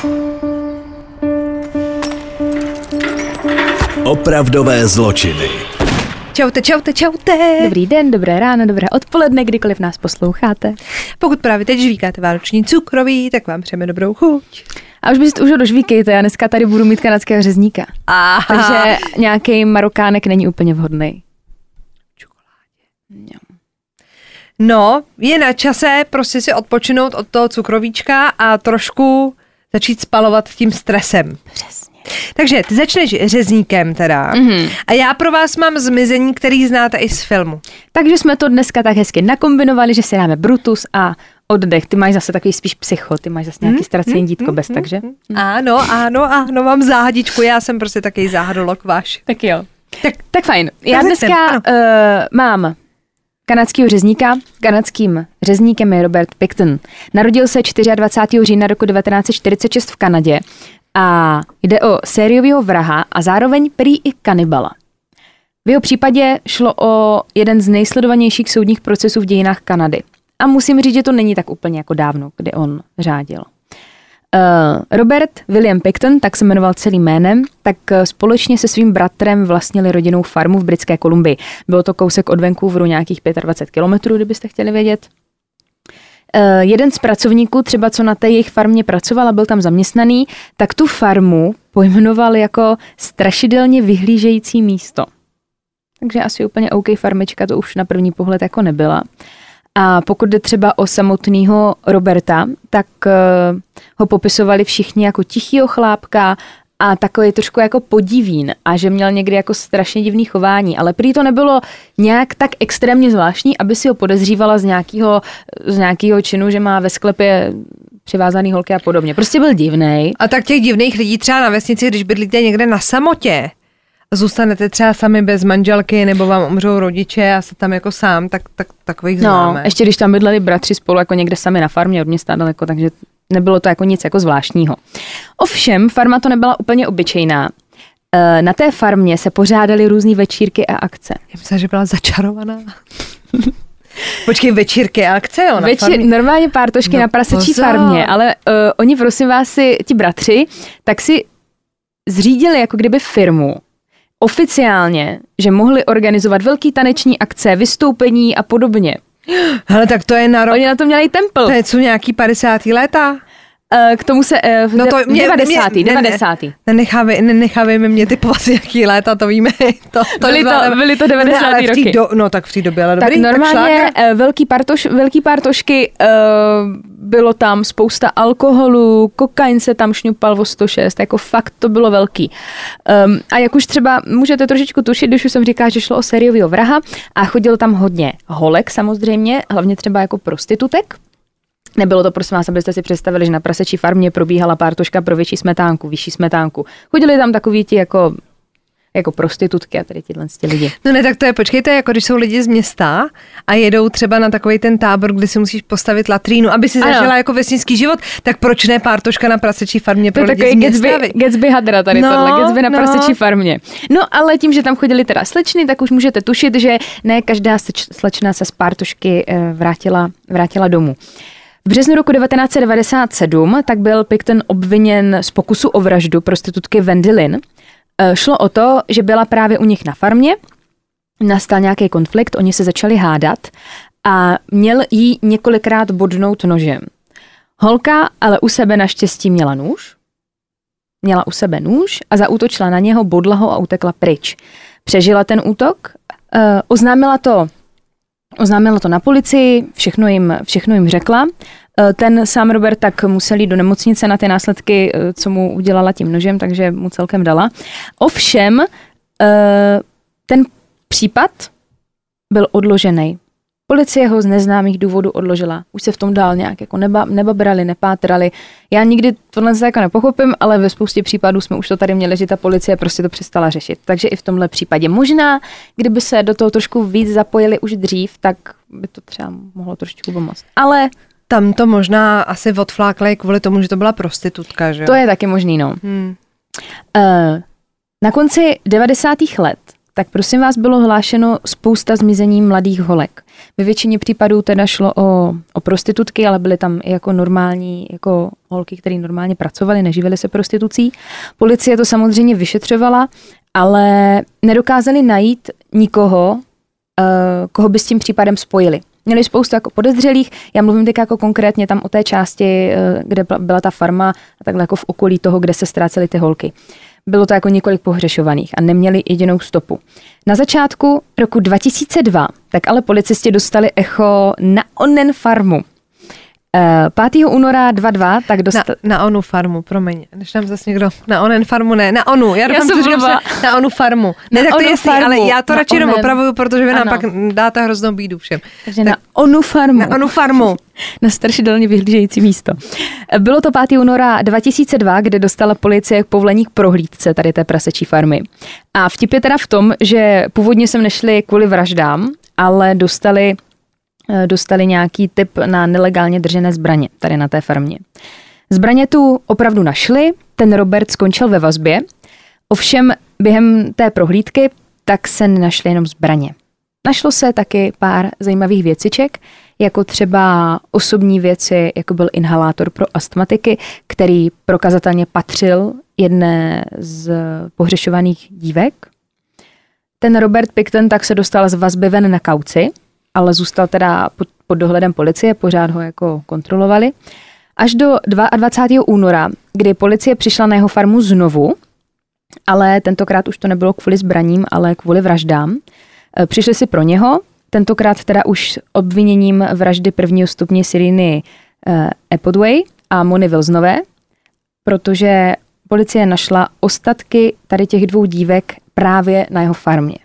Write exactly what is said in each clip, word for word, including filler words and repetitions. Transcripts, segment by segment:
Opravdové zločiny. Čaute, čaute, čaute. Dobrý den, dobré ráno, dobré odpoledne, kdykoliv nás posloucháte. Pokud právě teď žvíkáte vánoční cukroví, tak vám přejeme dobrou chuť. A už byste už ho dožvíkejte, já dneska tady budu mít kanadského řezníka. Aha. Takže nějaký marokánek není úplně vhodný. Čokoládě. No, je na čase prostě si odpočinout od toho cukrovíčka a trošku začít spalovat tím stresem. Přesně. Takže ty začneš řezníkem teda. Mm-hmm. A já pro vás mám zmizení, který znáte i z filmu. Takže jsme to dneska tak hezky nakombinovali, že si dáme Brutus a oddech. Ty máš zase takový spíš psycho, ty máš zase nějaký mm, ztracený mm, dítko mm, bez, mm, takže? Mm. Ano, ano, ano, mám záhadičku, já jsem prostě takový záhadolog váš. Tak jo. Tak, tak fajn. Já dneska uh, mám kanadského řezníka. Kanadským řezníkem je Robert Pickton. Narodil se dvacátého čtvrtého října roku devatenáct set čtyřicet šest v Kanadě a jde o sériového vraha a zároveň prý i kanibala. V jeho případě šlo o jeden z nejsledovanějších soudních procesů v dějinách Kanady. A musím říct, že to není tak úplně jako dávno, kdy on řádil. Uh, Robert William Pickton, tak se jmenoval celým jménem, tak společně se svým bratrem vlastnili rodinnou farmu v Britské Kolumbii. Bylo to kousek od Vancouveru, nějakých dvacet pět kilometrů, kdybyste chtěli vědět. Uh, jeden z pracovníků, třeba co na té jejich farmě pracoval a byl tam zaměstnaný, tak tu farmu pojmenoval jako strašidelně vyhlížející místo. Takže asi úplně OK farmička to už na první pohled jako nebyla. A pokud jde třeba o samotného Roberta, tak uh, ho popisovali všichni jako tichýho chlápka a takový trošku jako podivín a že měl někdy jako strašně divný chování, ale prý to nebylo nějak tak extrémně zvláštní, aby si ho podezřívala z nějakého, z nějakého činu, že má ve sklepě přivázaný holky a podobně. Prostě byl divnej. A tak těch divných lidí třeba na vesnici, když bydlíte někde na samotě, zůstanete třeba sami bez manželky nebo vám umřou rodiče a jste tam jako sám, tak, tak takových známe. No, ještě když tam bydleli bratři spolu jako někde sami na farmě od města daleko, takže nebylo to jako nic jako zvláštního. Ovšem, farma to nebyla úplně obyčejná. Na té farmě se pořádaly různý večírky a akce. Já myslím, že byla začarovaná. Počkej, večírky a akce, jo? Na Večer, normálně pártošky no, na prasečí pozor. farmě, ale uh, oni, prosím vás, si, ti bratři, tak si zřídili jako kdyby firmu, oficiálně, že mohli organizovat velký taneční akce, vystoupení a podobně. Hele, tak to je na rok. Oni na to měli templ. To je co, nějaký padesátý léta? K tomu se v no to mě, devadesátý Mě, devadesátý Nenechávej, nenechávejme mě typovat nějaký léta, to víme. To, to byly, to, byly to devadesátý ne, roky. Do, no tak v té době, ale tak dobrý. Normálně tak velký, partoš, velký pártošky, uh, bylo tam spousta alkoholu, kokain se tam šňupal o sto šest, jako fakt to bylo velký. Um, a jak už třeba můžete trošičku tušit, když už jsem říkala, že šlo o sériového vraha a chodilo tam hodně holek samozřejmě, hlavně třeba jako prostitutek. Nebylo to, prosím vás, abyste si představili, že na prasečí farmě probíhala pártoška pro větší smetánku, vyšší smetánku. Chodili tam takový ti jako, jako prostitutky a tady tyhle lidi. No ne, tak to je, počkejte, jako když jsou lidi z města a jedou třeba na takový ten tábor, kde si musíš postavit latrínu, aby si zažila ano. jako vesnický život, tak proč ne pártoška na prasečí farmě pro lidi z města? Gatsby, Gatsby hadra tady no, tohle, Gatsby na no. prasečí farmě. No ale tím, že tam chodili teda slečny, tak už můžete tušit, že ne každá slečna se z pártošky vrátila, vrátila domů. V březnu roku devatenáct set devadesát sedm tak byl Pickton obviněn z pokusu o vraždu prostitutky Wendy Lynn. Šlo o to, že byla právě u nich na farmě, nastal nějaký konflikt, oni se začali hádat a měl jí několikrát bodnout nožem. Holka ale u sebe naštěstí měla nůž, měla u sebe nůž a zaútočila na něho, bodla ho a utekla pryč. Přežila ten útok, oznámila to Oznámila to na policii, všechno jim, všechno jim řekla. Ten sám Robert tak musel jít do nemocnice na ty následky, co mu udělala tím nožem, takže mu celkem dala. Ovšem, ten případ byl odložený. Policie ho z neznámých důvodů odložila. Už se v tom dál nějak jako neba, nebabrali, nepátrali. Já nikdy tohle se jako nepochopím, ale ve spoustě případů jsme už to tady měli, že ta policie prostě to přestala řešit. Takže i v tomhle případě možná, kdyby se do toho trošku víc zapojili už dřív, tak by to třeba mohlo trošičku pomoct. Ale tam to možná asi odflákli kvůli tomu, že to byla prostitutka, že? To je taky možný, no. Hmm. Uh, na konci devadesátých let tak prosím vás bylo hlášeno spousta zmizení mladých holek. Ve většině případů teda šlo o, o prostitutky, ale byly tam i jako normální jako holky, které normálně pracovaly, neživily se prostitucí. Policie to samozřejmě vyšetřovala, ale nedokázali najít nikoho, koho by s tím případem spojili. Měli spoustu jako podezřelých, já mluvím teď jako konkrétně tam o té části, kde byla ta farma a takhle jako v okolí toho, kde se ztrácely ty holky. Bylo to jako několik pohřešovaných a neměli jedinou stopu. Na začátku roku dva tisíce dva tak ale policisti dostali echo na onen farmu. pátého února dvacet dva tak dostali... Na, na onu farmu, promiň, než tam zase někdo... Na onen farmu, ne, na onu. Já, já jsem to na onu farmu. Ne, na tak to je jasný, ale já to radši jenom opravuju, protože vy nám ano. pak dáte hroznou bídu všem. Takže tak, na onu farmu. Na onu farmu. Na strašidelně vyhlížející místo. Bylo to pátého února dva tisíce dva, kde dostala policie povolení k prohlídce tady té prasečí farmy. A vtip je teda v tom, že původně sem nešli kvůli vraždám, ale dostali... dostali nějaký tip na nelegálně držené zbraně tady na té farmě. Zbraně tu opravdu našli, ten Robert skončil ve vazbě, ovšem během té prohlídky tak se nenašly jenom zbraně. Našlo se taky pár zajímavých věciček, jako třeba osobní věci, jako byl inhalátor pro astmatiky, který prokazatelně patřil jedné z pohřešovaných dívek. Ten Robert Pickton tak se dostal z vazby ven na kauci, ale zůstal teda pod, pod dohledem policie, pořád ho jako kontrolovali. Až do dvacátého druhého února, kdy policie přišla na jeho farmu znovu, ale tentokrát už to nebylo kvůli zbraním, ale kvůli vraždám. Přišli si pro něho, tentokrát teda už s obviněním vraždy prvního stupně Siriny eh, Epodway a Mony Wilsonové, protože policie našla ostatky tady těch dvou dívek právě na jeho farmě.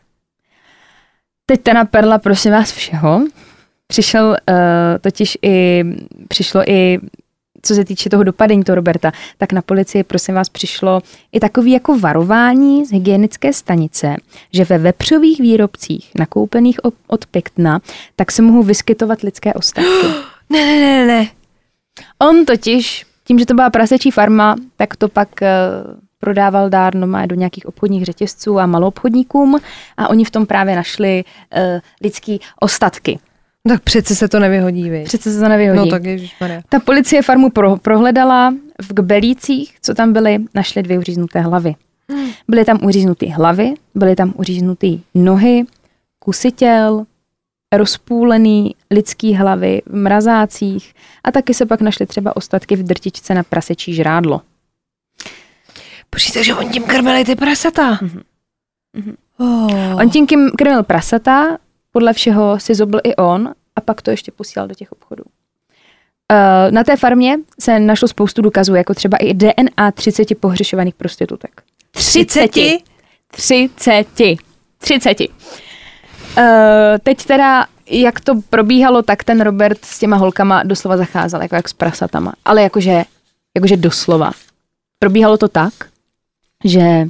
Teď teda perla, prosím vás, všeho. Přišel uh, totiž i, přišlo i, co se týče toho dopadení toho Roberta, tak na policii, prosím vás, přišlo i takový jako varování z hygienické stanice, že ve vepřových výrobcích nakoupených od Picktona, tak se mohou vyskytovat lidské ostatky. Ne, ne, ne, ne. On totiž, tím, že to byla prasečí farma, tak to pak... Uh, prodával dárno do nějakých obchodních řetězců a maloobchodníkům a oni v tom právě našli uh, lidský ostatky. Tak přece se to nevyhodí, víš. Přece se to nevyhodí. No tak ježišmarja. Ta policie farmu pro, prohledala v Kbelících, co tam byly, našli dvě uříznuté hlavy. Hmm. Byly tam uříznuté hlavy, byly tam uříznuté nohy, kusy těl, rozpůlený lidský hlavy v mrazácích a taky se pak našly třeba ostatky v drtičce na prasečí žrádlo. Počkejte, že on tím krmili ty prasata. Mm-hmm. Mm-hmm. Oh. On tím krmil prasata, podle všeho si zobl i on a pak to ještě posílal do těch obchodů. Uh, na té farmě se našlo spoustu důkazů, jako třeba i D N A třiceti pohřešovaných prostitutek. Třiceti? Třiceti. Třiceti. Uh, teď teda, jak to probíhalo, tak ten Robert s těma holkama doslova zacházel, jako jak s prasatama. Ale jakože, jakože doslova. Probíhalo to tak, že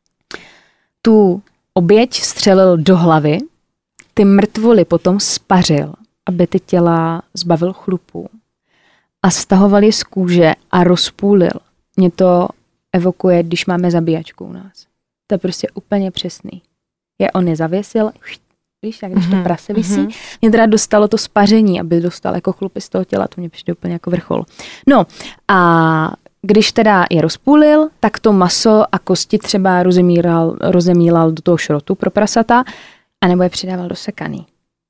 tu oběť střelil do hlavy, ty mrtvoly potom spařil, aby ty těla zbavil chlupů a stahoval je z kůže a rozpůlil. Mě to evokuje, když máme zabíjačku u nás. To je prostě úplně přesný. Je on je zavěsil, víš, jak když to prase visí. Mm-hmm. Mě teda dostalo to spaření, aby dostal jako chlupy z toho těla, to mě přijde úplně jako vrchol. No a když teda je rozpůlil, tak to maso a kosti třeba rozemíral, rozemílal do toho šrotu pro prasata, anebo je přidával do sekaný.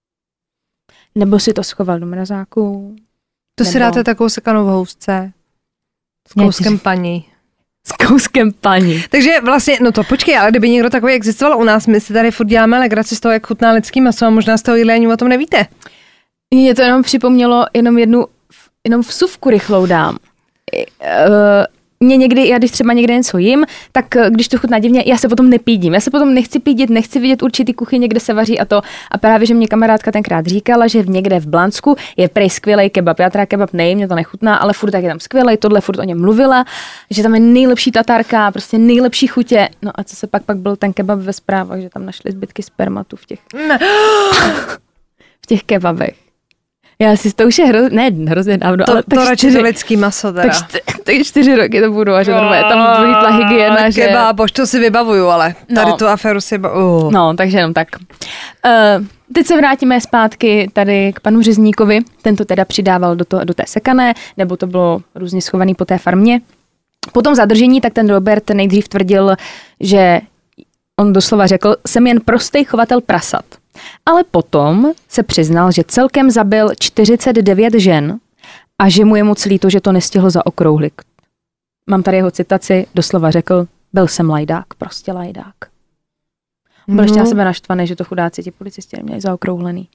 Nebo si to schoval do mrazáku. To nebo... si dáte takovou sekanou v housce. S kouskem paní. S kouskem paní. Takže vlastně, no to počkej, ale kdyby někdo takový existoval u nás, my si tady furt děláme legraci z toho, jak chutná lidský maso a možná z toho jídla ani o tom nevíte. Mně to jenom připomnělo jenom jednu, jenom vsuvku rychlou dám. Uh, mě někdy, já když třeba někde něco jim, tak když to chutná divně, já se potom nepídím. Já se potom nechci pídit, nechci vidět určitý kuchyně, kde se vaří a to. A právě, že mě kamarádka tenkrát říkala, že v někde v Blansku je prej skvělej kebab. Já teda kebab nejím, mě to nechutná, ale furt tak je tam skvělej, tohle furt o něm mluvila, že tam je nejlepší tatárka, prostě nejlepší chutě. No a co se pak pak byl ten kebab ve zprávách, že tam našli zbytky spermatu v těch, v těch kebabech. Já si to už je hrozně, ne hrozně dávno, to, ale to radši to lidský maso teda. Tak, čty, tak čtyři roky to budu a že no, tam vlítla hygiena, že... Kebáboš, to si vybavuju, ale tady no. tu aféru si vybavuju. No, takže jenom tak. Uh, teď se vrátíme zpátky tady k panu Řezníkovi. Ten to teda přidával do, to, do té sekané, nebo to bylo různě schovaný po té farmě. Po tom zadržení tak ten Robert nejdřív tvrdil, že on doslova řekl, jsem jen prostý chovatel prasat. Ale potom se přiznal, že celkem zabil čtyřicet devět žen a že mu je moc líto, že to nestihl zaokrouhlit. Mám tady jeho citaci, doslova řekl, byl jsem lajdák, prostě lajdák. Byl no. ještě na sebe naštvaný, že to chudáci ti policisti neměli zaokrouhlený.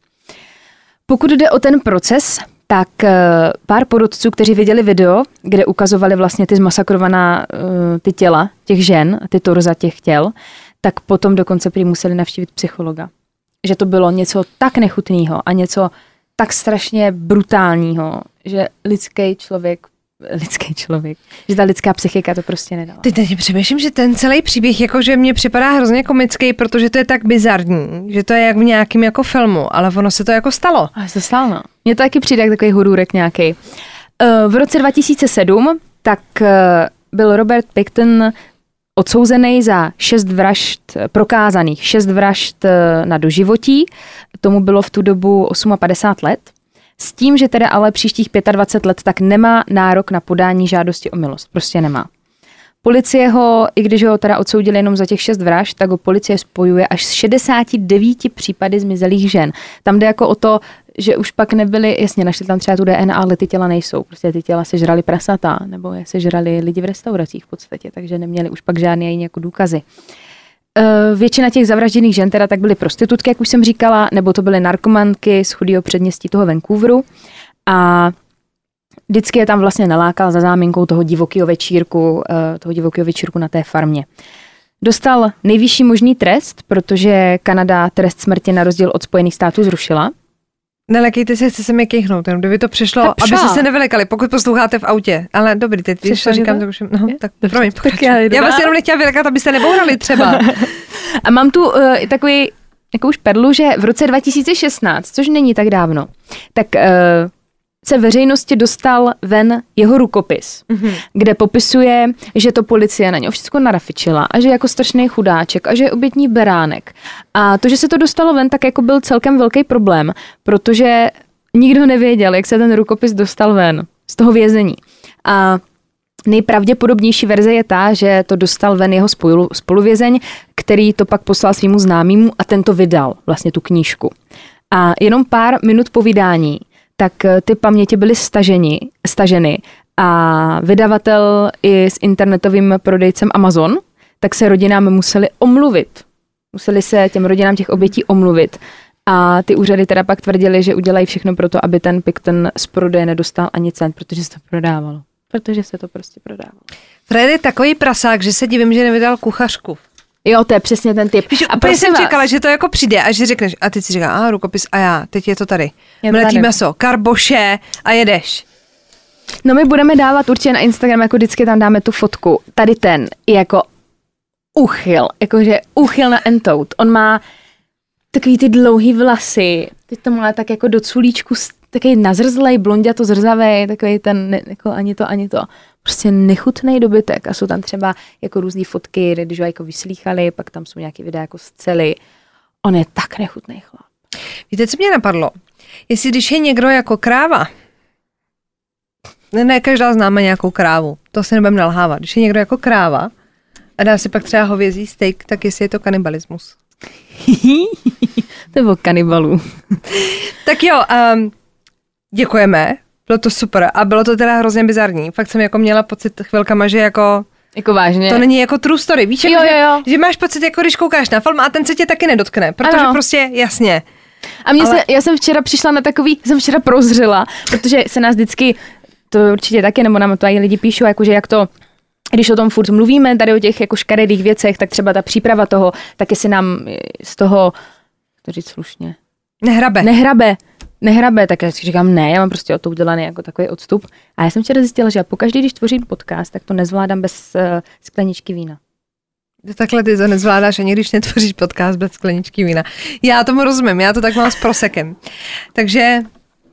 Pokud jde o ten proces, tak pár porotců, kteří viděli video, kde ukazovali vlastně ty zmasakrovaná ty těla těch žen, ty torza těch těl, tak potom dokonce prý museli navštívit psychologa. Že to bylo něco tak nechutného a něco tak strašně brutálního, že lidský člověk, lidský člověk, že ta lidská psychika to prostě nedala. Ty teď přemýšlím, že ten celý příběh jakože mně připadá hrozně komický, protože to je tak bizarní, že to je jak v nějakém jako filmu, ale ono se to jako stalo. A se to stalo, no. Mně to taky přijde jak takový hurůrek nějaký. V roce dva tisíce sedm tak byl Robert Pickton odsouzený za šest vražd prokázaných, šest vražd na doživotí. Tomu bylo v tu dobu padesát osm let. S tím, že teda ale příštích dvacet pět let tak nemá nárok na podání žádosti o milost. Prostě nemá. Policie ho, i když ho teda odsoudili jenom za těch šest vražd, tak ho policie spojuje až s šedesáti devíti případy zmizelých žen. Tam jde jako o to, že už pak nebyly, jasně, našli tam třeba tu D N A, ale ty těla nejsou. Prostě ty těla sežrali prasata, nebo je sežrali lidi v restauracích v podstatě, takže neměli už pak žádné jiné jako důkazy. Většina těch zavražděných žen teda tak byly prostitutky, jak už jsem říkala, nebo to byly narkomanky z chudého předměstí toho Vancouveru a vždycky je tam vlastně nalákal za záminkou toho divokého večírku, toho divokého večírku na té farmě. Dostal nejvyšší možný trest, protože Kanada trest smrti na rozdíl od Spojených států zrušila. Nelekejte se, chce se mi kejchnout, jenom kdyby to přišlo, aby se se nevylekali, pokud posloucháte v autě. Ale dobrý, teď když to říkám, tak už... No, tak promiň, tak já, já vás jenom nechtěla vylekat, abyste nebourali třeba. A mám tu uh, takový, takovou šperlu, že v roce dva tisíce šestnáct, což není tak dávno, tak uh, se veřejnosti dostal ven jeho rukopis, mm-hmm. kde popisuje, že to policie na něho všechno narafičila a že je jako strašný chudáček a že je obětní beránek. A to, že se to dostalo ven, tak jako byl celkem velký problém, protože nikdo nevěděl, jak se ten rukopis dostal ven z toho vězení. A nejpravděpodobnější verze je ta, že to dostal ven jeho spolu, spoluvězeň, který to pak poslal svýmu známému a ten to vydal, vlastně tu knížku. A jenom pár minut po vydání tak ty paměti byly staženi, staženy a vydavatel i s internetovým prodejcem Amazon, tak se rodinám museli omluvit. Museli se těm rodinám těch obětí omluvit. A ty úřady teda pak tvrdili, že udělají všechno pro to, aby ten Pickton z prodeje nedostal ani cent, protože se to prodávalo. Protože se to prostě prodávalo. Fred je takový prasák, že se divím, že nevydal kuchařku. Jo, to je přesně ten typ. Víš, a úplně jsem vás. čekala, že to jako přijde a že řekneš, a teď si říká, a rukopis, a já, teď je to tady. Mletí maso, karboše a jedeš. No my budeme dávat určitě na Instagram, jako vždycky tam dáme tu fotku. Tady ten je jako uchyl, jakože uchyl na entout. On má takový ty dlouhý vlasy, teď to má tak jako do culíčku, takový nazrzlej, blonděto zrzavej, takový ten, ne, jako ani to, ani to. Prostě nechutnej dobytek a jsou tam třeba jako různý fotky, když ho jako vyslýchali, pak tam jsou nějaké videa jako z cely. On je tak nechutnej chlap. Víte, co mě napadlo? Jestli když je někdo jako kráva, ne, ne každá známe nějakou krávu, to se nebudeme nalhávat. Když je někdo jako kráva a dá si pak třeba hovězí steak, tak jestli je to kanibalismus. To bylo kanibalů. Tak jo, um, děkujeme. Bylo to super a bylo to teda hrozně bizarní. Fakt jsem jako měla pocit chvilkama, že jako... Jako vážně. To není jako true story. Víš, jo, jako, jo, jo. Že, že máš pocit, jako když koukáš na film a ten se tě taky nedotkne, protože ano. prostě jasně. A mě Ale... se, já jsem včera přišla na takový, jsem včera prozřela, protože se nás vždycky, to určitě taky, nebo nám to i lidi píšou, jakože jak to, když o tom furt mluvíme, tady o těch jako škaredých věcech, tak třeba ta příprava toho, taky se nám z toho, to říct slušně. Nehrabe. Nehrabe. Nehrabe, tak já si říkám, ne, já mám prostě o to udělaný jako takový odstup. A já jsem včera zjistila, že pokaždý, když tvořím podcast, tak to nezvládám bez uh, skleničky vína. Takhle ty to nezvládáš, ani když netvoříš podcast bez skleničky vína. Já tomu rozumím, já to tak mám s prosekem. Takže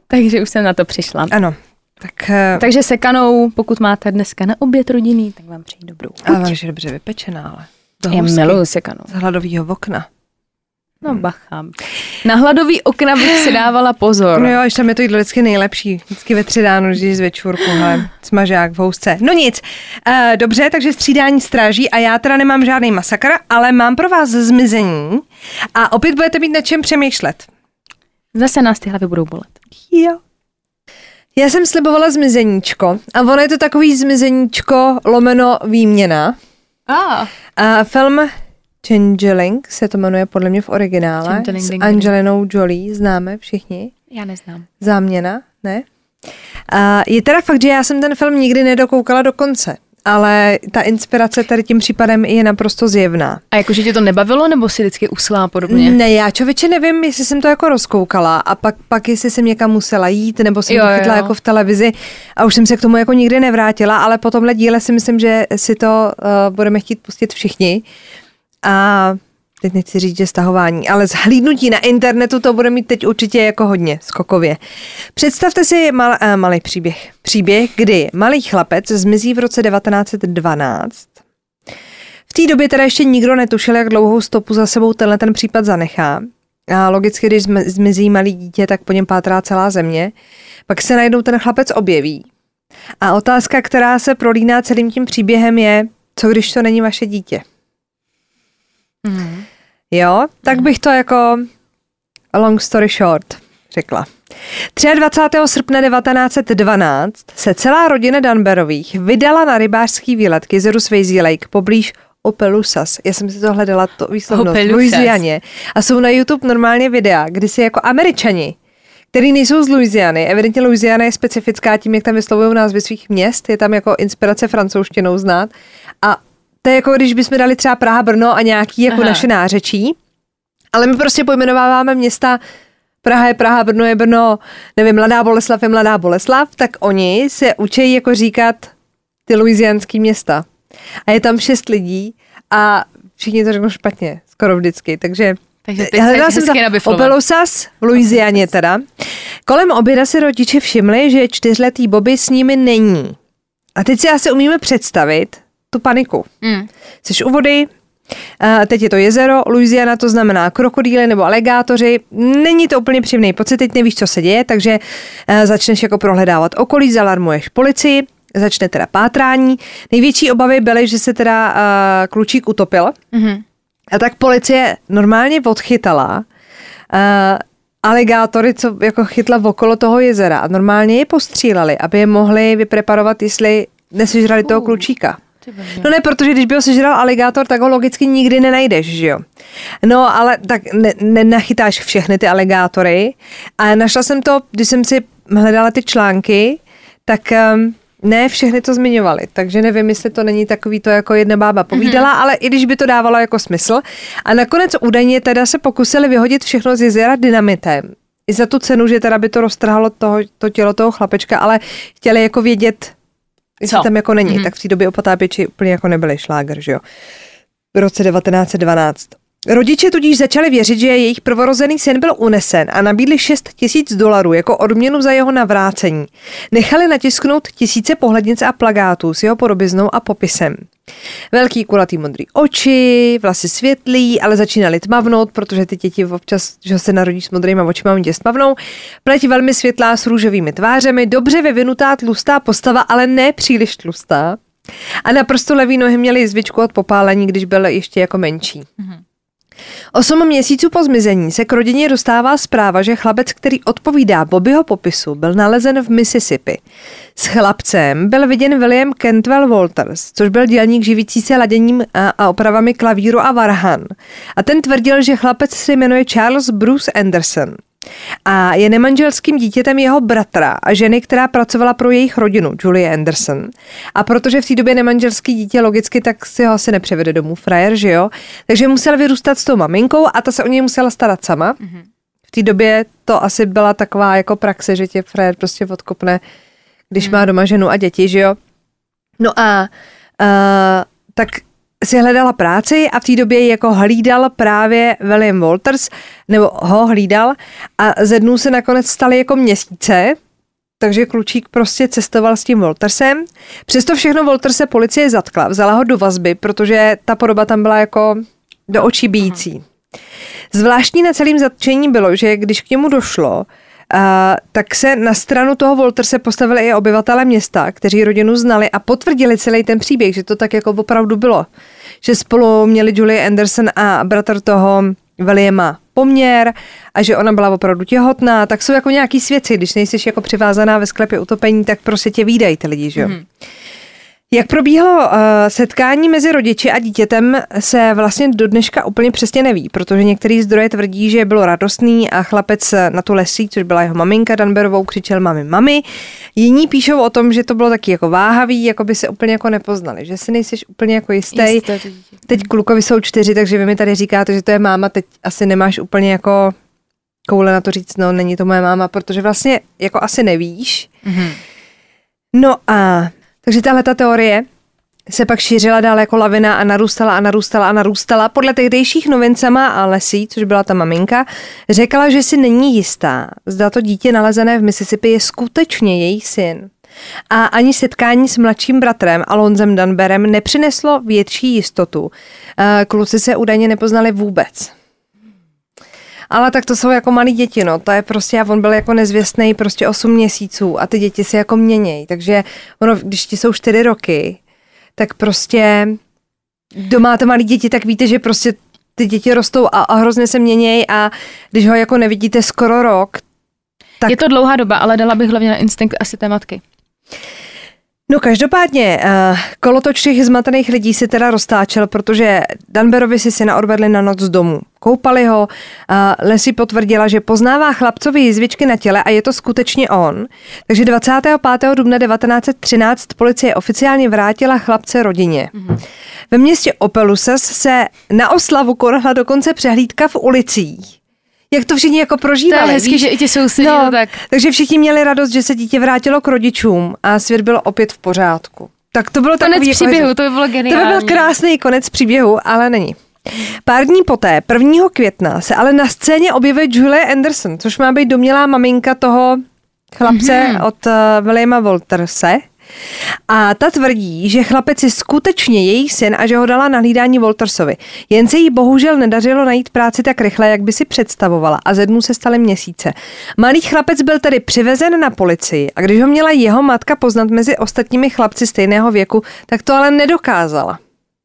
Takže už jsem na to přišla. Ano. Tak, uh, Takže sekanou, pokud máte dneska na oběd rodinný, tak vám přeji dobrou chuť. ale je dobře vypečená, ale. Já miluju sekanou. Z hladovýho okna. No bacha. Na hladový okna bych si dávala pozor. No jo, ještě tam je to jídlo vždycky nejlepší. Vždycky ve tři ráno, když z večůrku, hele, smažák v housce. No nic. Uh, dobře, takže střídání stráží a já teda nemám žádný masakr, ale mám pro vás zmizení a opět budete mít nad čem přemýšlet. Zase nás ty hlavy budou bolet. Jo. Já jsem slibovala zmizeníčko a ono je to takový zmizeníčko lomeno výměna. Ah. A film Changeling se to jmenuje podle mě v originále s Angelinou Jolie, známe všichni. Já neznám. Záměna, ne? A je teda fakt, že já jsem ten film nikdy nedokoukala do konce, ale ta inspirace tady tím případem je naprosto zjevná. A jakože tě to nebavilo, nebo si vždycky uslá podobně? Ne, já člověče nevím, jestli jsem to jako rozkoukala a pak, pak jestli jsem někam musela jít, nebo jsem jo, to chytla jo. jako v televizi a už jsem se k tomu jako nikdy nevrátila, ale po tomhle díle si myslím, že si to uh, budeme chtít pustit všichni. A teď nechci říct, že stahování, ale zhlídnutí na internetu to bude mít teď určitě jako hodně skokově. Představte si mal, uh, malý příběh. Příběh, kdy malý chlapec zmizí v roce devatenáct set dvanáct. V té době teda ještě nikdo netušil, jak dlouhou stopu za sebou tenhle ten případ zanechá. A logicky, když zmizí malý dítě, tak po něm pátrá celá země. Pak se najednou ten chlapec objeví. A otázka, která se prolíná celým tím příběhem je, co když to není vaše dítě? Mm. Jo, tak bych to jako long story short řekla. dvacátého třetího srpna devatenáct set dvanáct se celá rodina Dunbarových vydala na rybářský výlet k jezeru Swayze Lake poblíž Opelousas. Já jsem si to hledala, to výslovnost, v Louisianě. A jsou na YouTube normálně videa, kdy si jako Američani, který nejsou z Louisiany, evidentně Louisiana je specifická tím, jak tam vyslovují názvy svých měst, je tam jako inspirace francouzštinou znát. A to je jako když bychom dali třeba Praha, Brno a nějaký jako Aha. naše nářečí, ale my prostě pojmenováváme města, Praha je Praha, Brno je Brno, nevím, Mladá Boleslav je Mladá Boleslav, tak oni se učí jako říkat ty louisianský města. A je tam šest lidí a všichni to řeknou špatně, skoro vždycky, takže Takže teď hledala jsem za Opelousas v Louisianě teda. Kolem oběda si rodiče všimli, že čtyřletý Bobby s nimi není. A teď si asi umíme představit tu paniku. Mm. Jsi u vody, a teď je to jezero, Louisiana, to znamená krokodýly nebo aligátoři. Není to úplně příjemný pocit, teď nevíš, co se děje, takže začneš jako prohledávat okolí, zalarmuješ policii, začne teda pátrání. Největší obavy byly, že se teda uh, klučík utopil. Mm-hmm. A tak policie normálně odchytala uh, aligátory, co jako chytla okolo toho jezera a normálně je postříleli, aby je mohli vypreparovat, jestli nesežrali toho klučíka. No ne, protože když by ho sežral aligátor, tak ho logicky nikdy nenajdeš, že jo. No, ale tak nenachytáš ne, všechny ty aligátory. A našla jsem to, když jsem si hledala ty články, tak um, ne všechny to zmiňovali. Takže nevím, jestli to není takový to, jako jedna bába povídala, mm-hmm. ale i když by to dávalo jako smysl. A nakonec údajně teda se pokusili vyhodit všechno z jezera dynamitem. I za tu cenu, že teda by to roztrhalo toho, to tělo toho chlapečka, ale chtěli jako vědět, jestli tam jako není, mm-hmm. tak v té době o potápěči úplně jako nebyli šláger, že jo. V roce devatenáct set dvanáct. Rodiče tudíž začali věřit, že jejich prvorozený syn byl unesen a nabídli šest tisíc dolarů jako odměnu za jeho navrácení. Nechali natisknout tisíce pohlednic a plakátů s jeho podobiznou a popisem. Velký kulatý modrý oči, vlasy světlý, ale začínaly tmavnout, protože ty děti občas, že se narodí s modrýma očima, oni tě stmavnou. Pleť velmi světlá s růžovými tvářemi, dobře vyvinutá tlustá postava, ale ne příliš tlustá. A naprosto levý nohy měly zvyčku od popálení, když byl ještě jako menší. Mhm. Osm měsíců po zmizení se k rodině dostává zpráva, že chlapec, který odpovídá Bobbyho popisu, byl nalezen v Mississippi. S chlapcem byl viděn William Cantwell Walters, což byl dělník živící se laděním a, a opravami klavíru a varhan. A ten tvrdil, že chlapec se jmenuje Charles Bruce Anderson. A je nemanželským dítětem jeho bratra a ženy, která pracovala pro jejich rodinu, Julie Anderson. A protože v té době nemanželský dítě logicky, tak si ho asi nepřevede domů frajer, že jo? Takže musel vyrůstat s tou maminkou a ta se o něj musela starat sama. Mm-hmm. V té době to asi byla taková jako praxe, že tě frajer prostě odkopne, když mm. má doma ženu a děti, že jo? No a uh, tak si hledala práci a v té době jako hlídal právě William Walters, nebo ho hlídal a ze dnů se nakonec staly jako měsíce, takže klučík prostě cestoval s tím Waltersem. Přesto všechno Walterse policie zatkla, vzala ho do vazby, protože ta podoba tam byla jako do očí bijící. Zvláštní na celém zatčení bylo, že když k němu došlo, Uh, tak se na stranu toho Walterse postavili i obyvatelé města, kteří rodinu znali a potvrdili celý ten příběh, že to tak jako opravdu bylo. Že spolu měli Julie Anderson a bratr toho Williama poměr a že ona byla opravdu těhotná, tak jsou jako nějaký svědci, když nejsi jako přivázaná ve sklepě utopení, tak prostě tě vídají ty lidi, že jo. Mm. Jak probíhalo uh, setkání mezi rodiči a dítětem, se vlastně do dneška úplně přesně neví, protože některý zdroje tvrdí, že bylo radostný a chlapec na tu Leslie, což byla jeho maminka Dunbarovou, křičel mami, mami. Jiní píšou o tom, že to bylo taky jako váhavý, jako by se úplně jako nepoznali, že si nejsiš úplně jako jistý. Jisté, teď klukovi jsou čtyři, takže vy mi tady říkáte, že to je máma, teď asi nemáš úplně jako koule na to říct, no není to moje máma, protože vlastně jako asi nevíš. Mm-hmm. No a takže tahle ta teorie se pak šířila dál jako lavina a narůstala a narůstala a narůstala. Podle tehdejších novin sama Leslie, což byla ta maminka, řekla, že si není jistá, zda to dítě nalezené v Mississippi je skutečně její syn. A ani setkání s mladším bratrem Alonzem Dunbarem nepřineslo větší jistotu. Kluci se údajně nepoznali vůbec. Ale tak to jsou jako malí děti, no, to je prostě, a on byl jako nezvěstný prostě osm měsíců a ty děti se jako měnějí, takže ono, když ti jsou čtyři roky, tak prostě, kdo máte malí děti, tak víte, že prostě ty děti rostou a, a hrozně se měnějí a když ho jako nevidíte skoro rok, tak... Je to dlouhá doba, ale dala bych hlavně na instinkt asi té matky. No každopádně, uh, kolotoč těch zmatených lidí se teda roztáčel, protože Dunbarovi si syna odvedli na noc z domu. Koupali ho, uh, Leslie potvrdila, že poznává chlapcovi jizvičky na těle a je to skutečně on. Takže dvacátého pátého dubna devatenáct set třináct policie oficiálně vrátila chlapce rodině. Mm-hmm. Ve městě Opelousas se na oslavu konala dokonce přehlídka v ulicích. Jak to všichni jako prožívali. To je hezky, víš? Že i ti sousedí, no, tak. Takže všichni měli radost, že se dítě vrátilo k rodičům a svět byl opět v pořádku. Tak to bylo konec takový příběhu, jako, to by bylo geniální. To by byl krásný konec příběhu, ale není. Pár dní poté, prvního května, se ale na scéně objevuje Julie Anderson, což má být domnělá maminka toho chlapce mm-hmm. od uh, Williama Walterse. A ta tvrdí, že chlapec je skutečně její syn a že ho dala na hlídání Waltersovi. Jen se jí bohužel nedařilo najít práci tak rychle, jak by si představovala a ze dnů se staly měsíce. Malý chlapec byl tedy přivezen na policii a když ho měla jeho matka poznat mezi ostatními chlapci stejného věku, tak to ale nedokázala.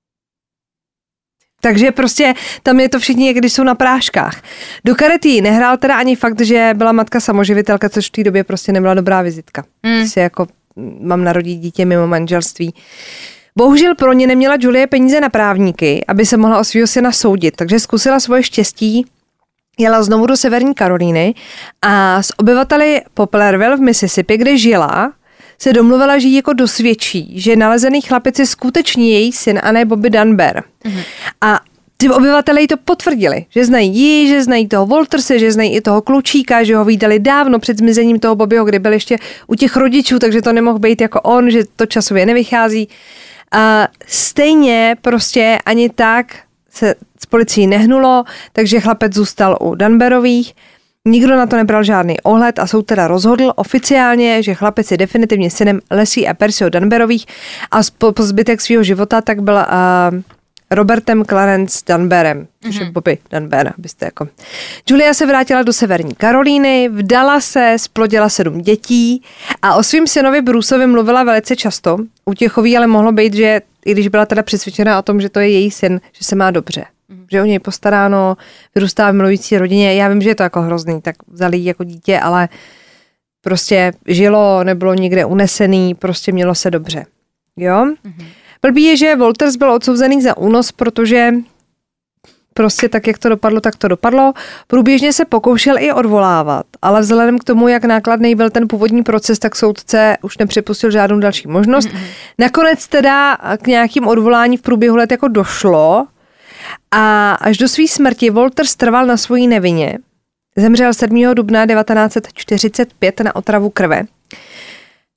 Takže prostě tam je to všichni, když jsou na práškách. Do karety nehrál teda ani fakt, že byla matka samoživitelka, což v té době prostě nebyla dobrá vizitka. Mm. Si jako mám narodit dítě mimo manželství. Bohužel pro ně neměla Julie peníze na právníky, aby se mohla o svého syna soudit, takže zkusila svoje štěstí, jela znovu do Severní Karolíny a s obyvateli Poplarville v Mississippi, kde žila, se domluvila, že jí jako dosvědčí, že nalezený chlapec je skutečně její syn a ne Bobby Dunbar. Mm-hmm. A ty obyvatelé jí to potvrdili, že znají jí, že znají toho Walterse, že znají i toho klučíka, že ho vídali dávno před zmizením toho Bobbyho, kdy byl ještě u těch rodičů, takže to nemohl být jako on, že to časově nevychází. A stejně prostě ani tak se z policií nehnulo, takže chlapec zůstal u Dunbarových. Nikdo na to nebral žádný ohled a soud teda rozhodl oficiálně, že chlapec je definitivně synem Leslie a Percyho Dunbarových a po, po zbytek svého života tak byl uh, Robertem Clarence Dunbarem, což je Bobby Dunbar, byste jako. Julia se vrátila do Severní Karolíny, vdala se, splodila sedm dětí a o svým synovi Bruceovi mluvila velice často. Útěchový ale mohlo být, že i když byla teda přesvědčena o tom, že to je její syn, že se má dobře. Že o něj postaráno, vyrůstá v milující rodině. Já vím, že je to jako hrozný, tak vzali jí jako dítě, ale prostě žilo, nebylo nikde unesený, prostě mělo se dobře. Jo? Mm-hmm. Blbý je, že Walters byl odsouzený za únos, protože prostě tak, jak to dopadlo, tak to dopadlo. Průběžně se pokoušel i odvolávat, ale vzhledem k tomu, jak nákladný byl ten původní proces, tak soudce už nepřipustil žádnou další možnost. Mm-hmm. Nakonec teda k nějakým odvolání v průběhu let jako došlo a až do své smrti Walters trval na svojí nevině. Zemřel sedmého dubna devatenáct set čtyřicet pět na otravu krve.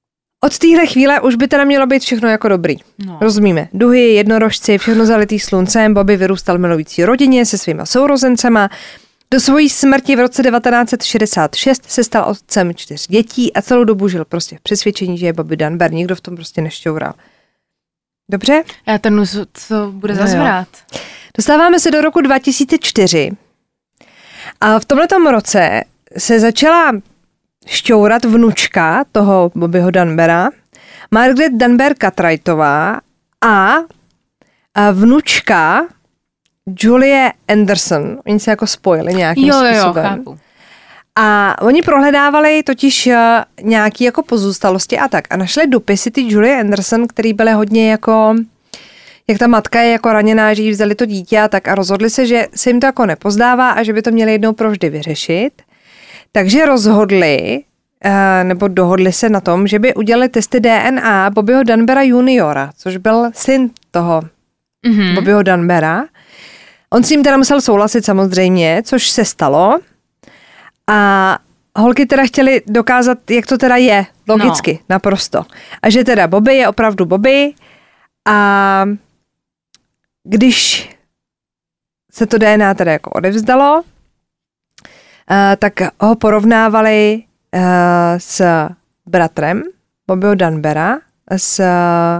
Od téhle chvíle už by teda mělo být všechno jako dobrý. No. Rozumíme. Duhy, jednorožci, všechno zalitý sluncem. Bobby vyrůstal v milující rodině se svýma sourozencema. Do svojí smrti v roce devatenáct set šedesát šest se stal otcem čtyř dětí a celou dobu žil prostě v přesvědčení, že je Bobby Dunbar. Nikdo v tom prostě nešťoural. Dobře? Já ten, co bude No zazvrát. Dostáváme se do roku dva tisíce čtyři. A v tomhletom roce se začala šťourat vnučka toho Bobbyho Dunbara, Margaret Dunbar Cartwrightová a, a vnučka Julie Anderson. Oni se jako spojili nějakým jo, jo, způsobem. Jo, chápu. A oni prohledávali totiž nějaký jako pozůstalosti a tak. A našli dopisy ty Julie Anderson, který byly hodně jako, jak ta matka je jako raněná, že jí vzali to dítě a tak. A rozhodli se, že se jim to jako nepozdává a že by to měli jednou provždy vyřešit. Takže rozhodli, nebo dohodli se na tom, že by udělali testy D N A Bobbyho Dunbara juniora, což byl syn toho mm-hmm. Bobbyho Dunbara. On s ním teda musel souhlasit samozřejmě, což se stalo. A holky teda chtěly dokázat, jak to teda je, logicky, no. naprosto. A že teda Bobby je opravdu Bobby a když se to D N A teda jako odevzdalo, Uh, tak ho porovnávali uh, s bratrem Bobbyho Dunbara, s uh,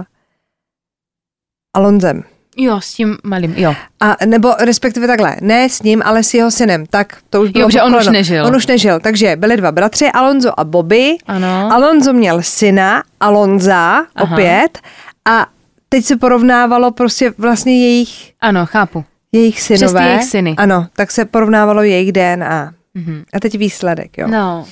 Alonzem. Jo, s tím malým, jo. A nebo respektive takhle, ne s ním, ale s jeho synem. Tak to už bylo jo, že on už no. nežil. On už nežil, takže byli dva bratři, Alonzo a Bobby. Ano. Alonzo měl syna, Alonza, Aha. opět. A teď se porovnávalo prostě vlastně jejich... Ano, chápu. Jejich synové. Přes ty jejich syny. Ano, tak se porovnávalo jejich D N A. Mm-hmm. A teď výsledek, jo. No.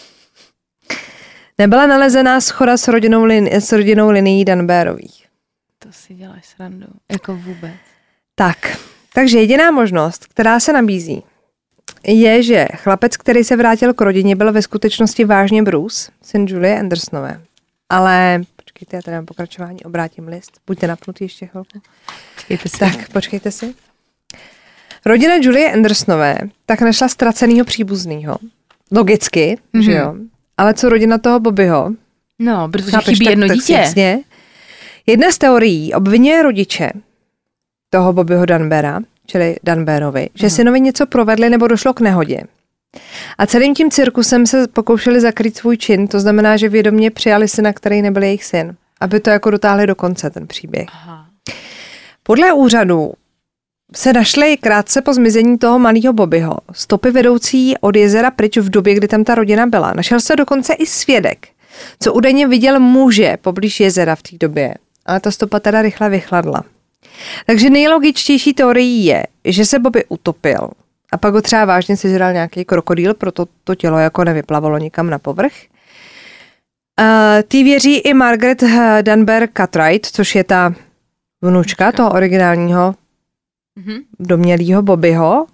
Nebyla nalezená shoda s rodinou, lin, s rodinou linií Dunbarových. To si děláš srandu. Jako vůbec. Tak, takže jediná možnost, která se nabízí, je, že chlapec, který se vrátil k rodině, byl ve skutečnosti vážně Bruce, syn Julie Andersonové. Ale, počkejte, já tady mám pokračování, obrátím list. Buďte napnutý ještě chvilku. Počkejte si. Tak, počkejte si. Rodina Julie Andersonové tak našla ztracenýho příbuznýho. Logicky, mm-hmm. že jo. Ale co rodina toho Bobbyho? No, protože chápeš, chybí tak, jedno tak dítě. Jasně. Jedna z teorií obvinuje rodiče toho Bobbyho Dunbara, čili Dunbarovi, že mm-hmm. synovi něco provedli nebo došlo k nehodě. A celým tím cirkusem se pokoušeli zakrýt svůj čin, to znamená, že vědomě přijali syna, který nebyl jejich syn, aby to jako dotáhli do konce, ten příběh. Aha. Podle úřadu se našly krátce po zmizení toho malého Bobbyho stopy vedoucí od jezera pryč v době, kdy tam ta rodina byla. Našel se dokonce i svědek, co údajně viděl muže poblíž jezera v té době, ale ta stopa teda rychle vychladla. Takže nejlogičtější teorií je, že se Bobby utopil a pak ho třeba vážně sežral nějaký krokodýl, proto to tělo jako nevyplavalo nikam na povrch. Uh, ty věří i Margaret Dunbar Cartwright, což je ta vnučka toho originálního mm-hmm. domělýho Bobbyho.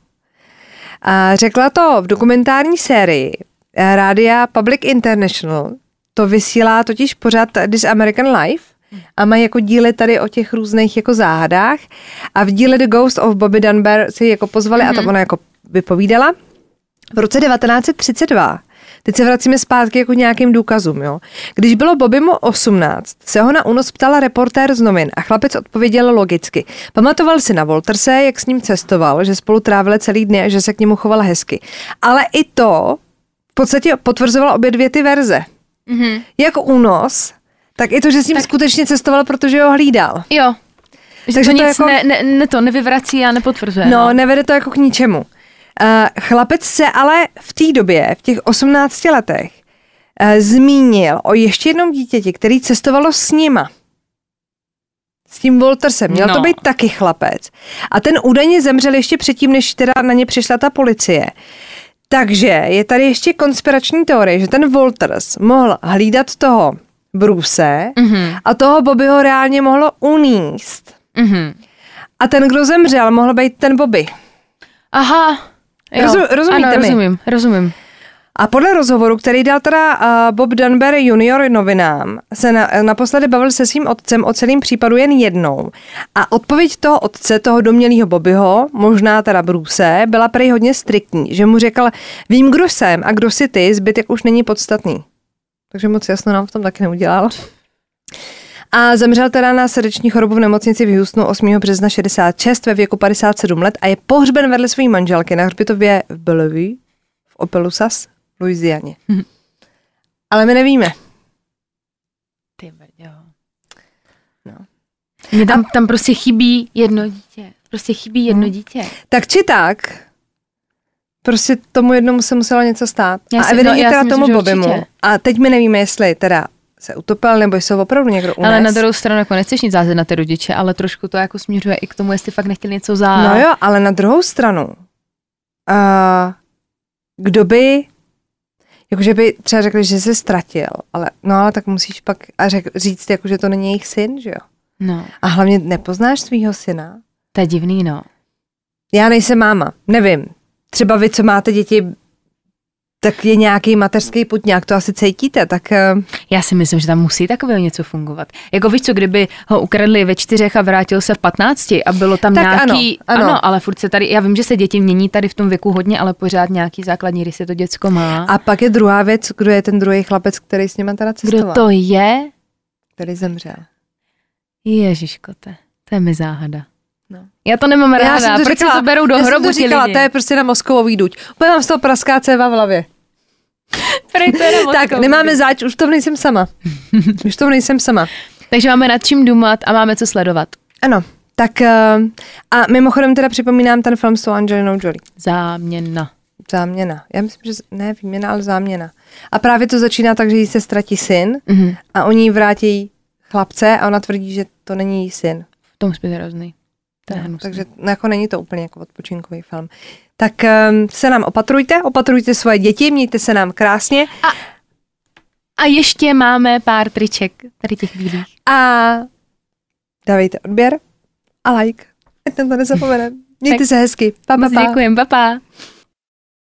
A řekla to v dokumentární sérii rádia Public International. To vysílá totiž pořád This American Life a mají jako díly tady o těch různých jako záhadách. A v díle The Ghost of Bobby Dunbar si jako pozvali mm-hmm. a tam ona jako vypovídala. V roce devatenáct set třicet dva, teď se vracíme zpátky jako nějakým důkazům, jo. Když bylo Bobbymu osmnáct, se ho na únos ptala reportér z novin a chlapec odpověděl logicky. Pamatoval si na Walterse, jak s ním cestoval, že spolu trávili celý dny a že se k němu choval hezky. Ale i to v podstatě potvrzovala obě dvě ty verze. Mm-hmm. Jak únos, tak i to, že s ním tak... skutečně cestoval, protože ho hlídal. Jo. Takže to, to nic jako... ne, ne, ne to nevyvrací a nepotvrzuje. No, no, nevede to jako k ničemu. Uh, chlapec se ale v té době, v těch osmnácti letech, uh, zmínil o ještě jednom dítěti, který cestovalo s nima. S tím Waltersem. Měl no. to být taky chlapec. A ten údajně zemřel ještě předtím, než teda na ně přišla ta policie. Takže je tady ještě konspirační teorie, že ten Walters mohl hlídat toho Bruce mm-hmm. a toho Bobbyho reálně mohlo uníst. Mm-hmm. A ten, kdo zemřel, mohl být ten Bobby. Aha. Jo. Rozum, rozumíte ano, mi? rozumím, rozumím. A podle rozhovoru, který dal teda uh, Bob Dunbar junior novinám, se na, naposledy bavil se svým otcem o celém případu jen jednou. A odpověď toho otce, toho domělého Bobbyho, možná teda Bruce, byla prej hodně striktní, že mu řekl, vím, kdo jsem a kdo jsi ty, zbytek už není podstatný. Takže moc jasno nám v tom taky neudělal. A zemřel teda na srdeční chorobu v nemocnici v Houstonu osmého března šedesát šest ve věku padesát sedm let a je pohřben vedle své manželky na hřbitově v Bellevue v Opelousas v Louisianě. Hm. Ale my nevíme. Ty brďo. No. Mně tam, tam prostě chybí jedno dítě. Prostě chybí jedno hmm. dítě. Tak či tak, prostě tomu jednomu se muselo něco stát. Já a si, evidentně no, teda si tomu myslím, Bobbymu. A teď my nevíme, jestli teda se utopil, nebo jsou opravdu někdo unes. Ale na druhou stranu jako nechceš nic zázet na ty rodiče, ale trošku to jako směřuje i k tomu, jestli fakt nechtěli něco vzát. No jo, ale na druhou stranu, uh, kdo by, jakože by třeba řekli, že se ztratil, ale no ale tak musíš pak a řek, říct, jako, že to není jejich syn, že jo? No. A hlavně nepoznáš svýho syna. To je divný, no. Já nejsem máma, nevím. Třeba vy, co máte děti, tak je nějaký mateřský putňák, to asi cítíte, tak... Uh... Já si myslím, že tam musí takového něco fungovat. Jako víš co, kdyby ho ukradli ve čtyřech a vrátil se v patnácti a bylo tam tak nějaký... Ano, ano. ano, ale furt se tady... Já vím, že se děti mění tady v tom věku hodně, ale pořád nějaký základní rysy to děcko má. A pak je druhá věc, kdo je ten druhý chlapec, který s nima teda cestoval. Kdo to je? Který zemřel. Ježiškote, to je mi záhada. No. Já to nemám ráda, já to proč říkala, se to berou do hrobu to říkala, lidi? To je prostě na mozkový duť. Úplně mám z toho praská céva v hlavě. Tak, nemáme zač, už to nejsem sama. Už to nejsem sama. Takže máme nad čím dumat a máme co sledovat. Ano, tak a mimochodem teda připomínám ten film s tou Angelinou Jolie. Záměna. Záměna. Já myslím, že ne výměna, ale záměna. A právě to začíná tak, že jí se ztratí syn mm-hmm. a oni jí vrátí chlapce a ona tvrdí, že to není jí syn. V tom zpět hrozný. No, takže jako není to úplně jako odpočinkový film. Tak um, se nám opatrujte, opatrujte svoje děti, mějte se nám krásně. A, a ještě máme pár triček, tady těch bílých. A dávejte odběr a like. Ať tam to nezapomeneme. Mějte se hezky. Pa, pa, pa. Děkujem, pa, pa.